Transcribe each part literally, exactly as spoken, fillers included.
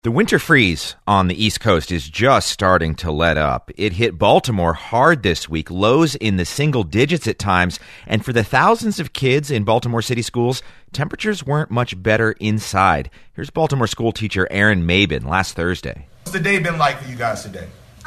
The winter freeze on the East Coast is just starting to let up. It hit Baltimore hard this week, lows in the single digits at times, and for the thousands of kids in Baltimore City schools, temperatures weren't much better inside. Here's Baltimore school teacher Aaron Mabin last Thursday. What's the day been like for you guys today?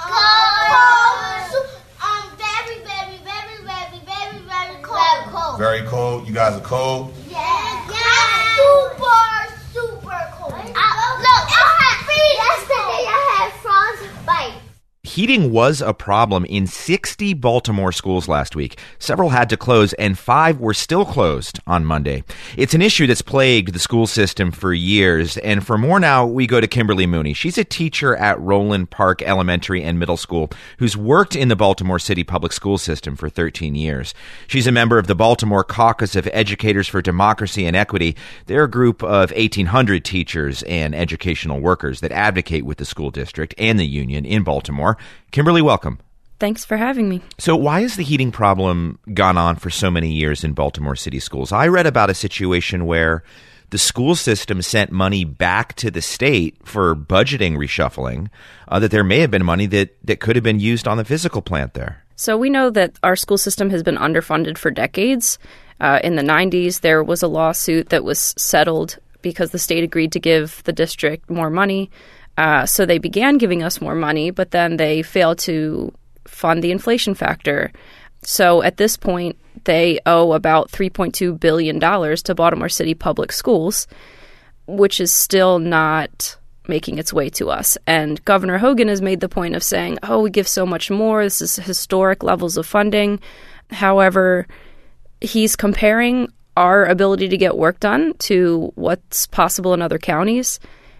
Cold. Um, very, very, very, very, very, very cold. Very cold. Very cold. You guys are cold? Yes. Yes. Super, super cold. I, look, I had freeze. Yesterday I had frostbite. Heating was a problem in sixty Baltimore schools last week. Several had to close, and five were still closed on Monday. It's an issue that's plagued the school system for years, and for more now, we go to Kimberly Mooney. She's a teacher at Roland Park Elementary and Middle School who's worked in the Baltimore City public school system for thirteen years. She's a member of the Baltimore Caucus of Educators for Democracy and Equity. They're a group of eighteen hundred teachers and educational workers that advocate with the school district and the union in Baltimore. Kimberly, welcome. Thanks for having me. So why has the heating problem gone on for so many years in Baltimore City schools? I read about a situation where the school system sent money back to the state for budgeting reshuffling, uh, that there may have been money that, that could have been used on the physical plant there. So we know that our school system has been underfunded for decades. Uh, in the nineties, there was a lawsuit that was settled because the state agreed to give the district more money. Uh, so they began giving us more money, but then they failed to fund the inflation factor. So at this point, they owe about three point two billion dollars to Baltimore City Public Schools, which is still not making its way to us. And Governor Hogan has made the point of saying, oh, we give so much more. This is historic levels of funding. However, he's comparing our ability to get work done to what's possible in other counties.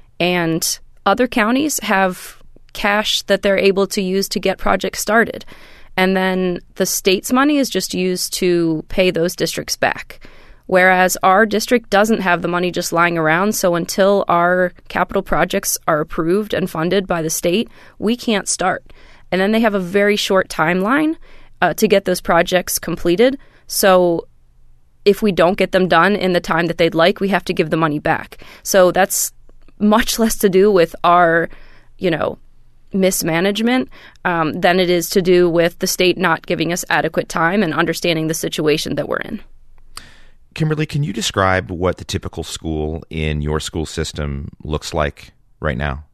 And other counties have cash that they're able to use to get projects started. And then the state's money is just used to pay those districts back. Whereas our district doesn't have the money just lying around. So until our capital projects are approved and funded by the state, we can't start. And then they have a very short timeline uh, to get those projects completed. So if we don't get them done in the time that they'd like, we have to give the money back. So that's much less to do with our, you know, mismanagement um, than it is to do with the state not giving us adequate time and understanding the situation that we're in. Kimberly, can you describe what the typical school in your school system looks like right now?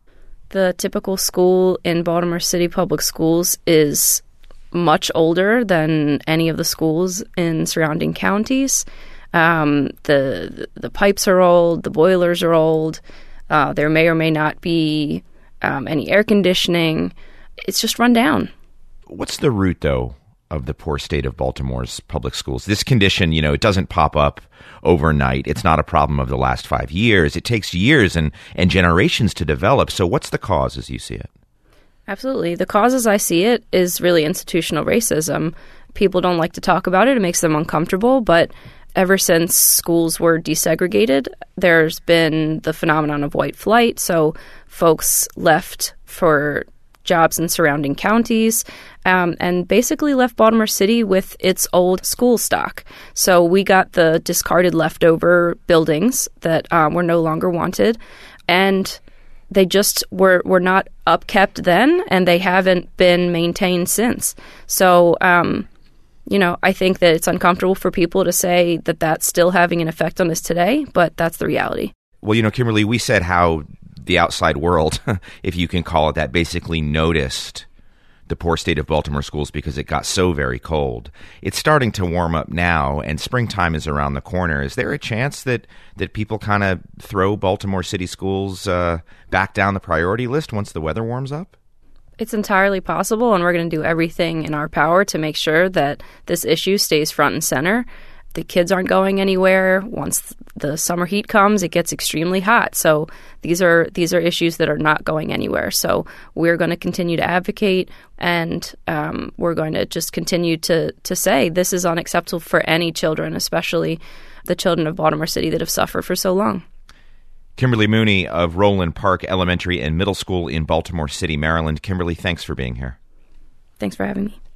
The typical school in Baltimore City Public Schools is much older than any of the schools in surrounding counties. Um, the the pipes are old, the boilers are old, uh, there may or may not be um, any air conditioning. It's just run down. What's the root, though, of the poor state of Baltimore's public schools? This condition, you know, it doesn't pop up overnight. It's not a problem of the last five years. It takes years and, and generations to develop. So what's the cause as you see it? Absolutely. The cause as I see it is really institutional racism. People don't like to talk about it. It makes them uncomfortable, but ever since schools were desegregated, there's been the phenomenon of white flight. So folks left for jobs in surrounding counties um, and basically left Baltimore City with its old school stock. So we got the discarded leftover buildings that um, were no longer wanted, and they just were, were not upkept then, and they haven't been maintained since. So, um, you know, I think that it's uncomfortable for people to say that that's still having an effect on us today, but that's the reality. Well, you know, Kimberly, we said how the outside world, if you can call it that, basically noticed the poor state of Baltimore schools because it got so very cold. It's starting to warm up now, and springtime is around the corner. Is there a chance that, that people kind of throw Baltimore City schools uh, back down the priority list once the weather warms up? It's entirely possible, and we're going to do everything in our power to make sure that this issue stays front and center. The kids aren't going anywhere. Once the summer heat comes, it gets extremely hot. So these are these are issues that are not going anywhere. So we're going to continue to advocate, and um, we're going to just continue to to say this is unacceptable for any children, especially the children of Baltimore City that have suffered for so long. Kimberly Mooney of Roland Park Elementary and Middle School in Baltimore City, Maryland. Kimberly, thanks for being here. Thanks for having me.